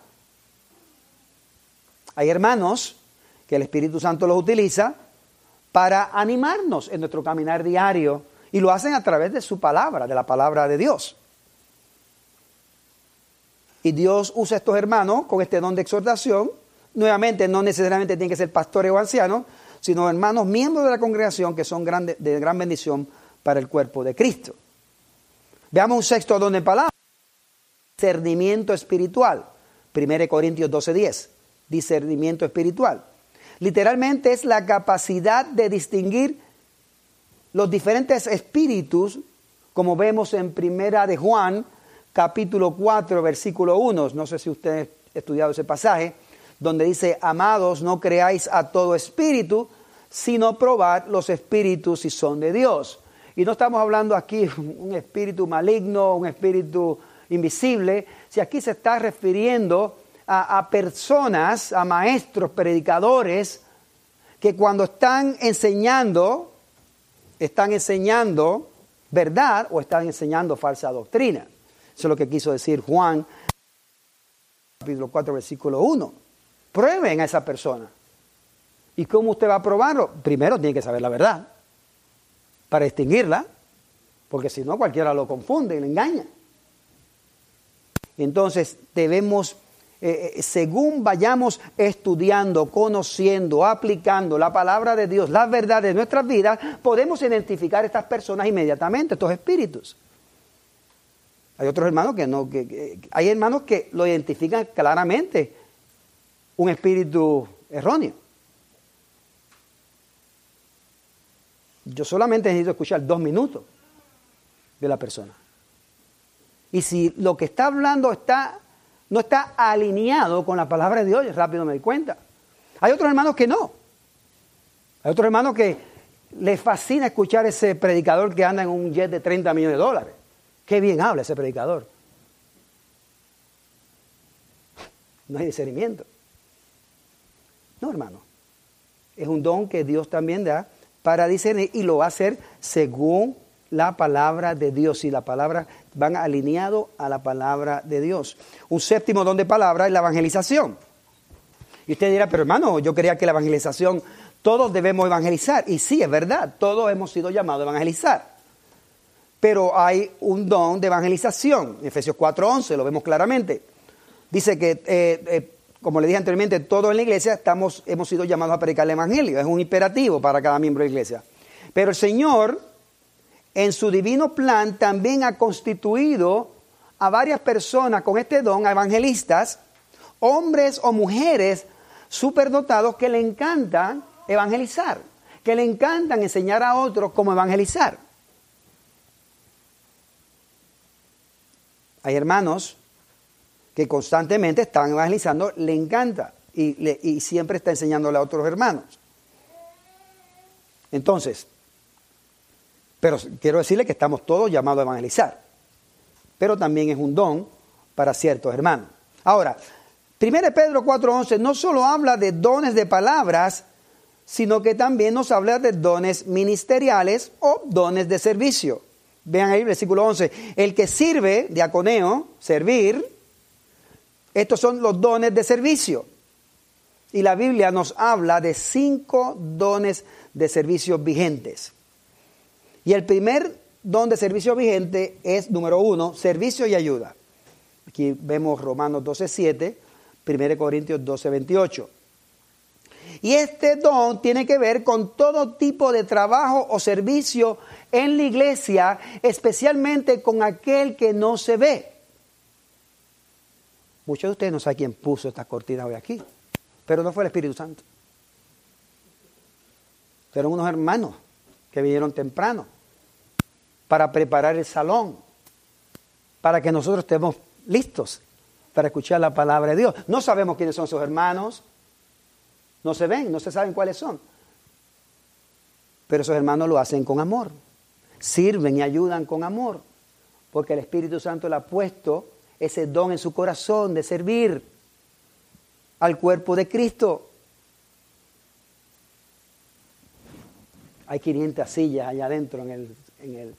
Hay hermanos que el Espíritu Santo los utiliza para animarnos en nuestro caminar diario y lo hacen a través de su palabra, de la palabra de Dios. Y Dios usa a estos hermanos con este don de exhortación. Nuevamente, no necesariamente tienen que ser pastores o ancianos, sino hermanos miembros de la congregación que son grande, de gran bendición para el cuerpo de Cristo. Veamos un sexto don de palabra. Discernimiento espiritual. primera Corintios doce, diez. Discernimiento espiritual. Literalmente es la capacidad de distinguir los diferentes espíritus, como vemos en primera de Juan, capítulo cuatro, versículo uno. No sé si ustedes han estudiado ese pasaje, donde dice, amados, no creáis a todo espíritu, sino probad los espíritus si son de Dios. Y no estamos hablando aquí de un espíritu maligno, un espíritu invisible, si aquí se está refiriendo a, a personas, a maestros, predicadores, que cuando están enseñando, están enseñando verdad o están enseñando falsa doctrina. Eso es lo que quiso decir Juan, capítulo cuatro, versículo uno. Prueben a esa persona. ¿Y cómo usted va a probarlo? Primero tiene que saber la verdad para distinguirla, porque si no cualquiera lo confunde y le engaña. Entonces debemos, eh, según vayamos estudiando, conociendo, aplicando la palabra de Dios, las verdades de nuestras vidas, podemos identificar a estas personas inmediatamente, estos espíritus. Hay otros hermanos que no, que, que, hay hermanos que lo identifican claramente, un espíritu erróneo. Yo solamente necesito escuchar dos minutos de la persona. Y si lo que está hablando está, no está alineado con la palabra de Dios, rápido me doy cuenta. Hay otros hermanos que no. Hay otros hermanos que les fascina escuchar ese predicador que anda en un jet de treinta millones de dólares. Qué bien habla ese predicador. No hay discernimiento. No, hermano. Es un don que Dios también da para discernir y lo va a hacer según la palabra de Dios y la palabra van alineados a la palabra de Dios. Un séptimo don de palabra es la evangelización. Y usted dirá, pero hermano, yo creía que la evangelización, todos debemos evangelizar. Y sí, es verdad, todos hemos sido llamados a evangelizar. Pero hay un don de evangelización. En Efesios cuatro once lo vemos claramente. Dice que, eh, eh, como le dije anteriormente, todos en la iglesia estamos, hemos sido llamados a predicar el evangelio. Es un imperativo para cada miembro de la iglesia. Pero el Señor, en su divino plan, también ha constituido a varias personas con este don, a evangelistas, hombres o mujeres superdotados que le encantan evangelizar, que le encantan enseñar a otros cómo evangelizar. Hay hermanos que constantemente están evangelizando, le encanta y, le, y siempre está enseñándole a otros hermanos. Entonces, pero quiero decirle que estamos todos llamados a evangelizar, pero también es un don para ciertos hermanos. Ahora, primero de Pedro cuatro once no solo habla de dones de palabras, sino que también nos habla de dones ministeriales o dones de servicio. Vean ahí el versículo once. El que sirve, diaconeo, servir, estos son los dones de servicio. Y la Biblia nos habla de cinco dones de servicio vigentes. Y el primer don de servicio vigente es, número uno, servicio y ayuda. Aquí vemos Romanos doce siete, primero Corintios doce veintiocho. Y este don tiene que ver con todo tipo de trabajo o servicio en la iglesia, especialmente con aquel que no se ve. Muchos de ustedes no saben quién puso esta cortina hoy aquí, pero no fue el Espíritu Santo. Fueron unos hermanos que vinieron temprano para preparar el salón, para que nosotros estemos listos para escuchar la palabra de Dios. No sabemos quiénes son esos hermanos, no se ven, no se saben cuáles son, pero esos hermanos lo hacen con amor, sirven y ayudan con amor, porque el Espíritu Santo le ha puesto ese don en su corazón de servir al cuerpo de Cristo. Hay quinientas sillas allá adentro en el, en el,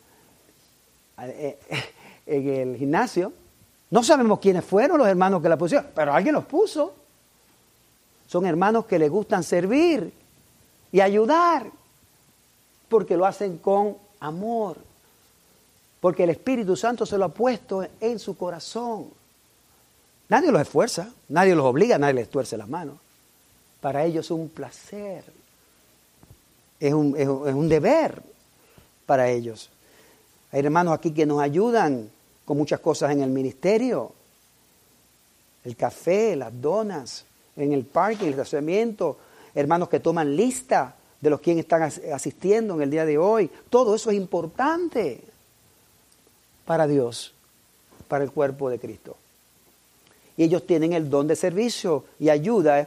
en el gimnasio. No sabemos quiénes fueron los hermanos que la pusieron, pero alguien los puso. Son hermanos que les gustan servir y ayudar, porque lo hacen con amor, porque el Espíritu Santo se lo ha puesto en su corazón. Nadie los esfuerza, nadie los obliga, nadie les tuerce las manos. Para ellos es un placer, es un, es un, es un deber para ellos. Hay hermanos aquí que nos ayudan con muchas cosas en el ministerio, el café, las donas, en el parque, el estacionamiento, hermanos que toman lista de los quienes están asistiendo en el día de hoy. Todo eso es importante para Dios, para el cuerpo de Cristo. Y ellos tienen el don de servicio y ayuda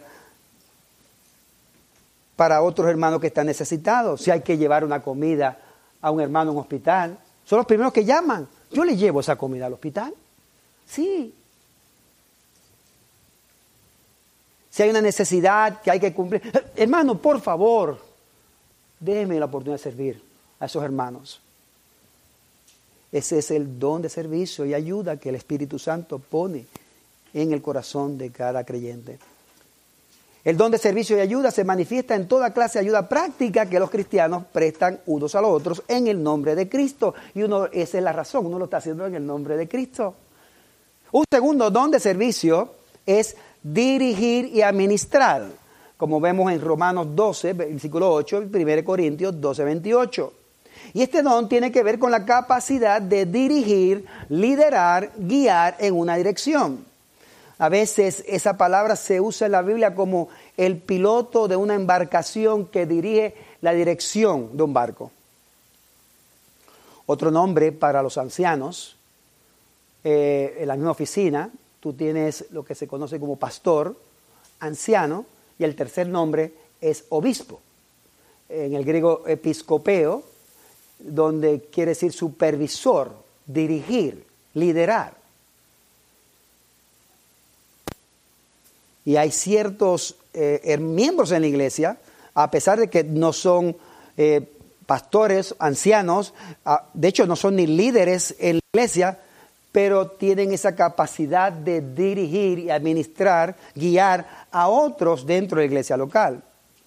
para otros hermanos que están necesitados. Si hay que llevar una comida a un hermano en un hospital, son los primeros que llaman. Yo le llevo esa comida al hospital. Sí. Si hay una necesidad que hay que cumplir, hermano, por favor, déjeme la oportunidad de servir a esos hermanos. Ese es el don de servicio y ayuda que el Espíritu Santo pone en el corazón de cada creyente. El don de servicio y ayuda se manifiesta en toda clase de ayuda práctica que los cristianos prestan unos a los otros en el nombre de Cristo. Y uno, esa es la razón, uno lo está haciendo en el nombre de Cristo. Un segundo don de servicio es dirigir y administrar, como vemos en Romanos doce, versículo ocho, y primero Corintios doce, veintiocho. Y este don tiene que ver con la capacidad de dirigir, liderar, guiar en una dirección. A veces esa palabra se usa en la Biblia como el piloto de una embarcación que dirige la dirección de un barco. Otro nombre para los ancianos, eh, en la misma oficina, tú tienes lo que se conoce como pastor, anciano, y el tercer nombre es obispo. En el griego episcopeo, donde quiere decir supervisor, dirigir, liderar. Y hay ciertos eh, miembros en la iglesia, a pesar de que no son eh, pastores, ancianos, de hecho no son ni líderes en la iglesia, pero tienen esa capacidad de dirigir y administrar, guiar a otros dentro de la iglesia local.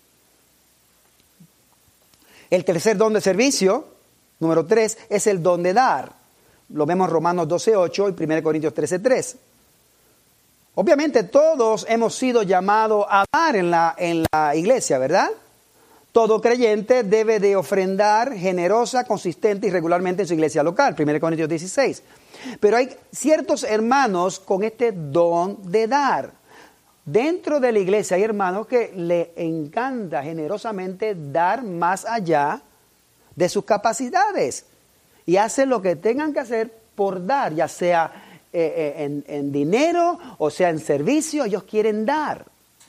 El tercer don de servicio, número tres, es el don de dar. Lo vemos en Romanos doce ocho y primera Corintios trece tres. Obviamente todos hemos sido llamados a dar en la, en la iglesia, ¿verdad? Todo creyente debe de ofrendar generosa, consistente y regularmente en su iglesia local, primera Corintios dieciséis. Pero hay ciertos hermanos con este don de dar. Dentro de la iglesia hay hermanos que le encanta generosamente dar más allá de sus capacidades. Y hacen lo que tengan que hacer por dar, ya sea eh, eh, en, en dinero o sea en servicio, ellos quieren dar.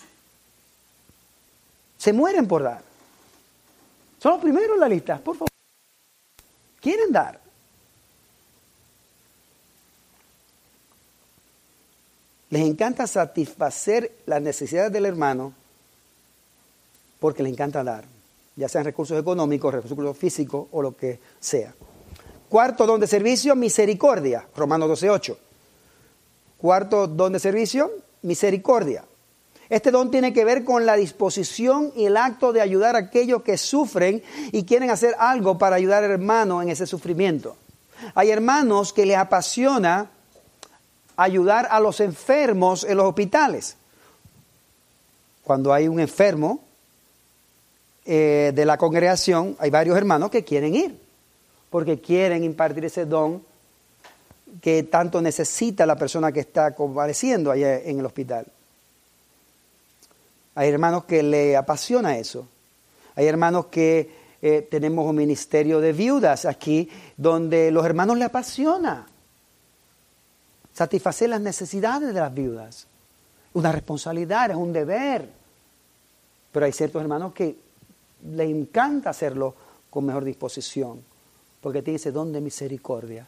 Se mueren por dar. Son los primeros en la lista, por favor. Quieren dar. Les encanta satisfacer las necesidades del hermano porque les encanta dar, ya sean recursos económicos, recursos físicos o lo que sea. Cuarto don de servicio, misericordia, Romanos doce ocho. Cuarto don de servicio, misericordia. Este don tiene que ver con la disposición y el acto de ayudar a aquellos que sufren y quieren hacer algo para ayudar al hermano en ese sufrimiento. Hay hermanos que les apasiona ayudar a los enfermos en los hospitales. Cuando hay un enfermo eh, de la congregación, hay varios hermanos que quieren ir, porque quieren impartir ese don que tanto necesita la persona que está convaleciendo allá en el hospital. Hay hermanos que le apasiona eso. Hay hermanos que eh, tenemos un ministerio de viudas aquí, donde los hermanos le apasiona satisfacer las necesidades de las viudas. Una responsabilidad, es un deber. Pero hay ciertos hermanos que les encanta hacerlo con mejor disposición, porque tiene ese don de misericordia.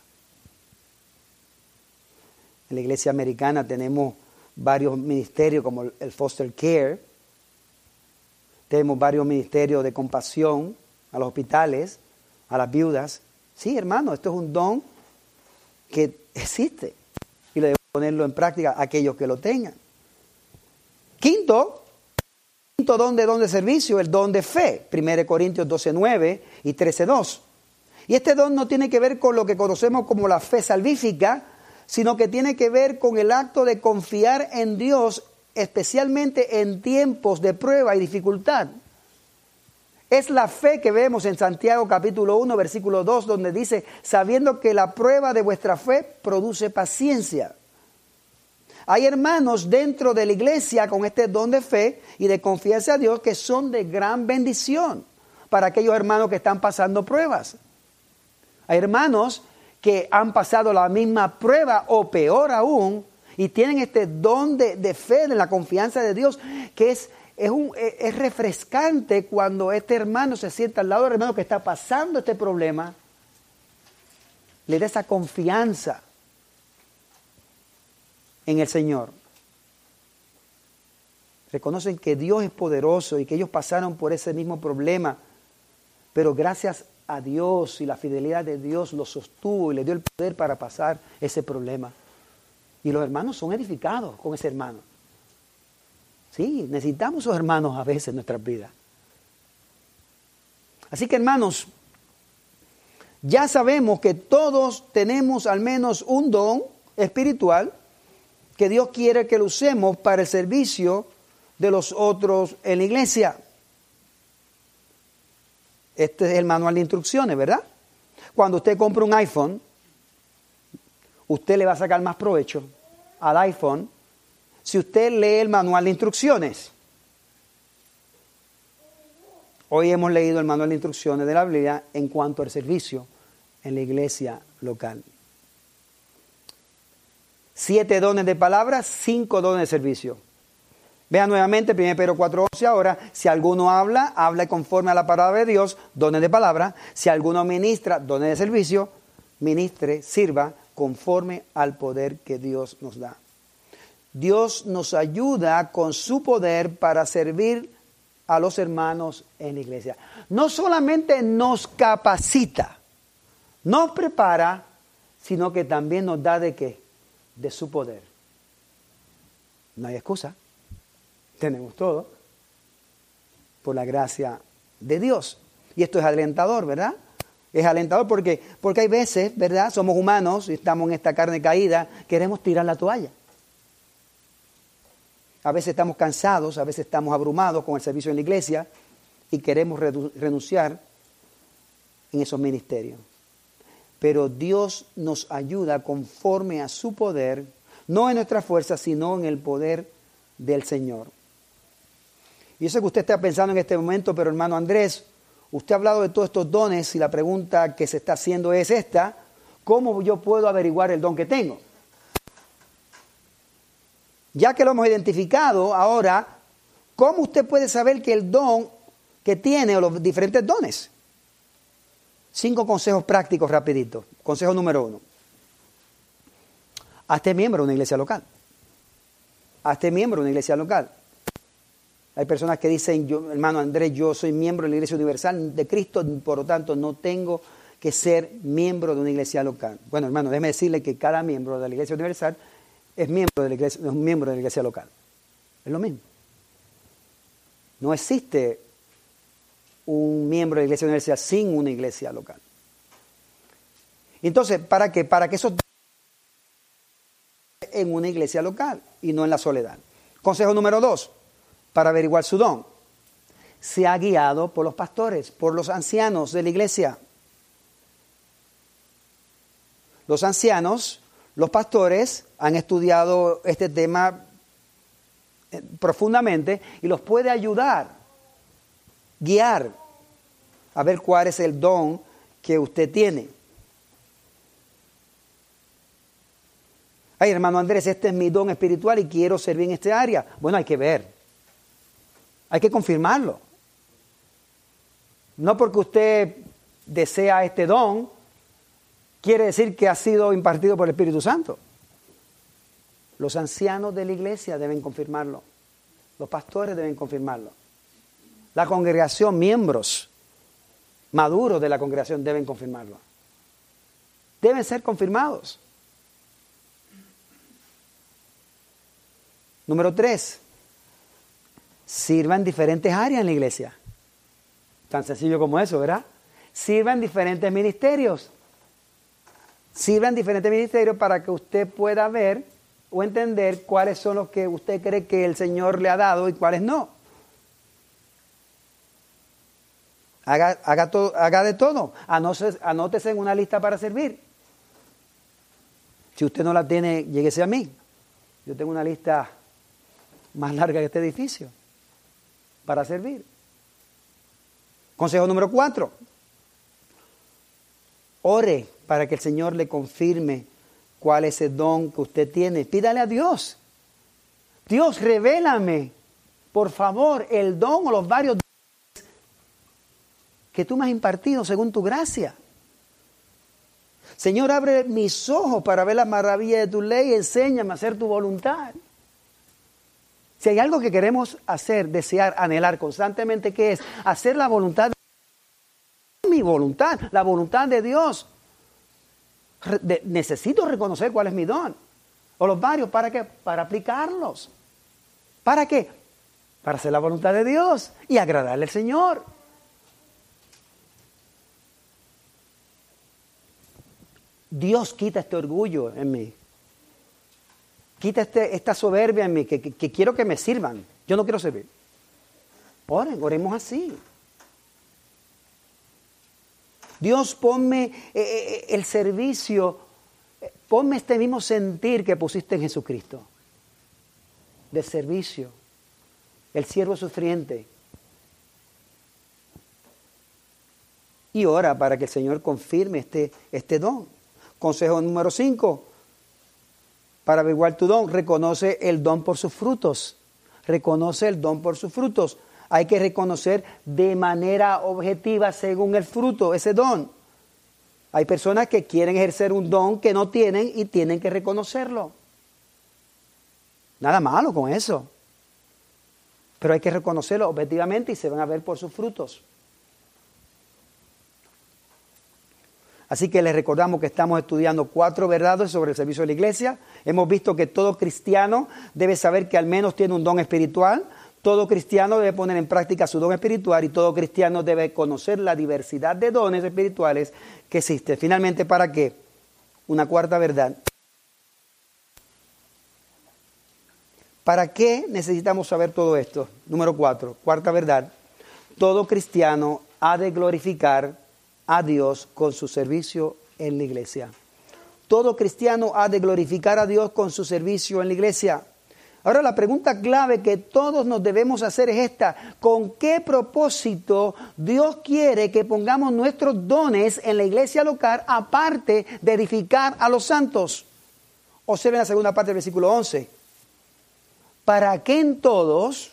En la iglesia americana tenemos varios ministerios como el foster care, tenemos varios ministerios de compasión a los hospitales, a las viudas. Sí, hermano, esto es un don que existe y le debemos ponerlo en práctica a aquellos que lo tengan. Quinto, quinto don de don de servicio, el don de fe, primera Corintios doce nueve y trece dos. Y este don no tiene que ver con lo que conocemos como la fe salvífica, sino que tiene que ver con el acto de confiar en Dios, especialmente en tiempos de prueba y dificultad. Es la fe que vemos en Santiago capítulo uno, versículo dos, donde dice, sabiendo que la prueba de vuestra fe produce paciencia. Hay hermanos dentro de la iglesia con este don de fe y de confianza a Dios que son de gran bendición para aquellos hermanos que están pasando pruebas. Hay hermanos que han pasado la misma prueba o peor aún y tienen este don de, de fe, de la confianza de Dios, que es, es, un, es refrescante cuando este hermano se sienta al lado del hermano que está pasando este problema, le da esa confianza en el Señor. Reconocen que Dios es poderoso y que ellos pasaron por ese mismo problema, pero gracias a Dios y la fidelidad de Dios los sostuvo y le dio el poder para pasar ese problema. Y los hermanos son edificados con ese hermano. Sí, necesitamos esos hermanos a veces en nuestras vidas. Así que, hermanos, ya sabemos que todos tenemos al menos un don espiritual que Dios quiere que lo usemos para el servicio de los otros en la iglesia. Este es el manual de instrucciones, ¿verdad? Cuando usted compra un iPhone, usted le va a sacar más provecho al iPhone si usted lee el manual de instrucciones. Hoy hemos leído el manual de instrucciones de la Biblia en cuanto al servicio en la iglesia local. Siete dones de palabra, cinco dones de servicio. Vean nuevamente primera Pedro cuatro once ahora, si alguno habla, habla conforme a la palabra de Dios, dones de palabra. Si alguno ministra, dones de servicio, ministre, sirva conforme al poder que Dios nos da. Dios nos ayuda con su poder para servir a los hermanos en la iglesia. No solamente nos capacita, nos prepara, sino que también nos da de qué, de su poder. No hay excusa, tenemos todo por la gracia de Dios. Y esto es alentador, ¿verdad? Es alentador porque, porque hay veces, ¿verdad? Somos humanos y estamos en esta carne caída, queremos tirar la toalla. A veces estamos cansados, a veces estamos abrumados con el servicio en la iglesia y queremos redu- renunciar en esos ministerios. Pero Dios nos ayuda conforme a su poder, no en nuestra fuerza, sino en el poder del Señor. Y yo sé que usted está pensando en este momento, pero hermano Andrés, usted ha hablado de todos estos dones y la pregunta que se está haciendo es esta: ¿cómo yo puedo averiguar el don que tengo? Ya que lo hemos identificado, ahora, ¿cómo usted puede saber que el don que tiene o los diferentes dones? Cinco consejos prácticos rapiditos. Consejo número uno. Hazte miembro de una iglesia local. Hazte miembro de una iglesia local. Hay personas que dicen, yo, hermano Andrés, yo soy miembro de la Iglesia Universal de Cristo, por lo tanto no tengo que ser miembro de una iglesia local. Bueno, hermano, déjeme decirle que cada miembro de la Iglesia Universal es miembro de la iglesia, es un miembro de la iglesia local. Es lo mismo. No existe un miembro de la Iglesia Universal sin una iglesia local. Entonces, ¿para qué? Para que eso en una iglesia local y no en la soledad. Consejo número dos, para averiguar su don. Se ha guiado por los pastores, por los ancianos de la iglesia. Los ancianos, los pastores, han estudiado este tema profundamente y los puede ayudar, guiar, a ver cuál es el don que usted tiene. Ay, hermano Andrés, este es mi don espiritual y quiero servir en este área. Bueno, hay que ver. Hay que confirmarlo. No porque usted desea este don, quiere decir que ha sido impartido por el Espíritu Santo. Los ancianos de la iglesia deben confirmarlo. Los pastores deben confirmarlo. La congregación, miembros maduros de la congregación deben confirmarlo. Deben ser confirmados. Número tres, sirva en diferentes áreas en la iglesia. Tan sencillo como eso, ¿verdad? Sirva en diferentes ministerios. Sirva en diferentes ministerios para que usted pueda ver o entender cuáles son los que usted cree que el Señor le ha dado y cuáles no. Haga, haga, todo, haga de todo. Anótese, anótese en una lista para servir. Si usted no la tiene, lléguese a mí. Yo tengo una lista más larga que este edificio para servir. Consejo número cuatro. Ore para que el Señor le confirme cuál es el don que usted tiene. Pídale a Dios. Dios, revélame, por favor, el don o los varios dones que tú me has impartido según tu gracia. Señor, abre mis ojos para ver las maravillas de tu ley. Enséñame a hacer tu voluntad. Si hay algo que queremos hacer, desear, anhelar constantemente, ¿qué es? Hacer la voluntad de Dios. Mi voluntad, la voluntad de Dios. De, necesito reconocer cuál es mi don. O los varios, ¿para qué? Para aplicarlos. ¿Para qué? Para hacer la voluntad de Dios y agradarle al Señor. Dios quita este orgullo en mí. Quita este, esta soberbia en mí, que, que, que quiero que me sirvan. Yo no quiero servir. Oren, oremos así. Dios, ponme eh, el servicio, ponme este mismo sentir que pusiste en Jesucristo. De servicio. El siervo sufriente. Y ora para que el Señor confirme este, este don. Consejo número cinco. Para averiguar tu don, reconoce el don por sus frutos. Reconoce el don por sus frutos. Hay que reconocer de manera objetiva según el fruto, ese don. Hay personas que quieren ejercer un don que no tienen y tienen que reconocerlo. Nada malo con eso. Pero hay que reconocerlo objetivamente y se van a ver por sus frutos. Así que les recordamos que estamos estudiando cuatro verdades sobre el servicio de la iglesia. Hemos visto que todo cristiano debe saber que al menos tiene un don espiritual. Todo cristiano debe poner en práctica su don espiritual y todo cristiano debe conocer la diversidad de dones espirituales que existe. Finalmente, ¿para qué? Una cuarta verdad. ¿Para qué necesitamos saber todo esto? Número cuatro, cuarta verdad. Todo cristiano ha de glorificar a Dios con su servicio en la iglesia. Todo cristiano ha de glorificar a Dios con su servicio en la iglesia. Ahora la pregunta clave que todos nos debemos hacer es esta: ¿con qué propósito Dios quiere que pongamos nuestros dones en la iglesia local aparte de edificar a los santos? Observen la segunda parte del versículo once. Para que en todos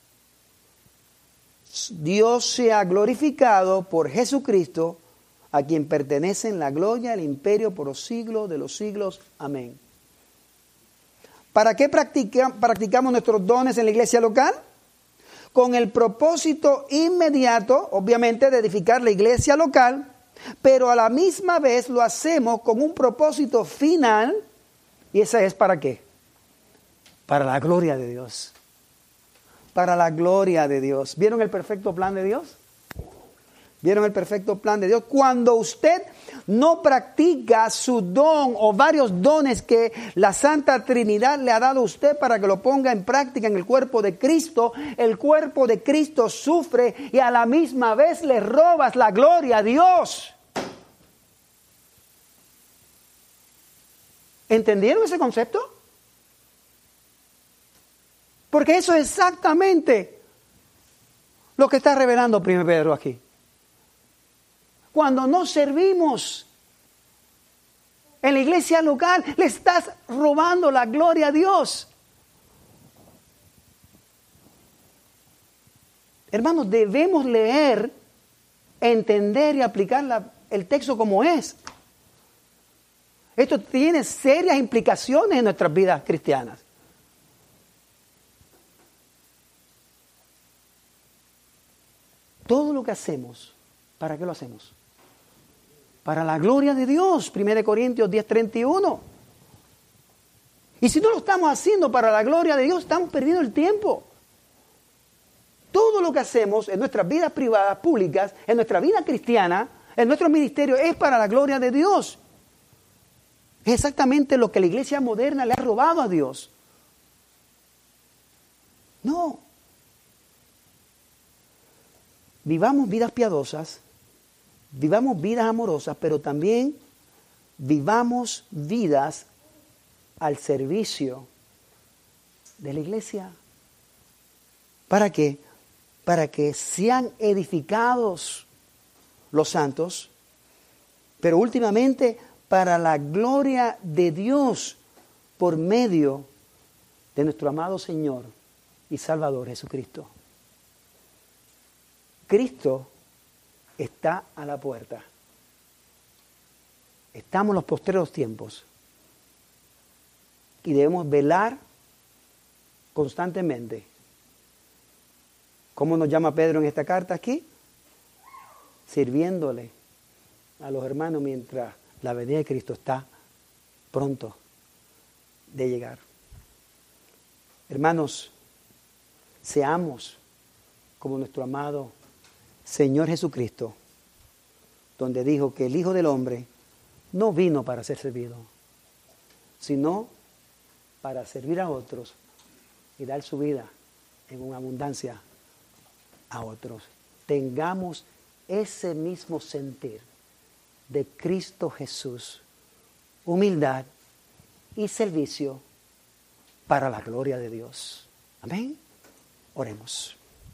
Dios sea glorificado por Jesucristo, a quien pertenecen la gloria, el imperio por los siglos de los siglos. Amén. ¿Para qué practica, practicamos nuestros dones en la iglesia local? Con el propósito inmediato, obviamente, de edificar la iglesia local, pero a la misma vez lo hacemos con un propósito final, y ese es ¿para qué? Para la gloria de Dios. Para la gloria de Dios. ¿Vieron el perfecto plan de Dios? ¿Vieron el perfecto plan de Dios? Cuando usted no practica su don o varios dones que la Santa Trinidad le ha dado a usted para que lo ponga en práctica en el cuerpo de Cristo, el cuerpo de Cristo sufre y a la misma vez le robas la gloria a Dios. ¿Entendieron ese concepto? Porque eso es exactamente lo que está revelando primero Pedro aquí. Cuando no servimos en la iglesia local, le estás robando la gloria a Dios. Hermanos, debemos leer, entender y aplicar la, el texto como es. Esto tiene serias implicaciones en nuestras vidas cristianas. Todo lo que hacemos, ¿para qué lo hacemos? Para la gloria de Dios, primera Corintios diez, treinta y uno. Y si no lo estamos haciendo para la gloria de Dios, estamos perdiendo el tiempo. Todo lo que hacemos en nuestras vidas privadas, públicas, en nuestra vida cristiana, en nuestro ministerio, es para la gloria de Dios. Es exactamente lo que la iglesia moderna le ha robado a Dios. No. Vivamos vidas piadosas, vivamos vidas amorosas, pero también vivamos vidas al servicio de la iglesia. ¿Para qué? Para que sean edificados los santos, pero últimamente para la gloria de Dios por medio de nuestro amado Señor y Salvador Jesucristo. Cristo está a la puerta. Estamos en los postreros tiempos y debemos velar constantemente. ¿Cómo nos llama Pedro en esta carta aquí? Sirviéndole a los hermanos mientras la venida de Cristo está pronto de llegar. Hermanos, seamos como nuestro amado Señor Jesucristo, donde dijo que el Hijo del Hombre no vino para ser servido, sino para servir a otros y dar su vida en una abundancia a otros. Tengamos ese mismo sentir de Cristo Jesús, humildad y servicio para la gloria de Dios. Amén. Oremos.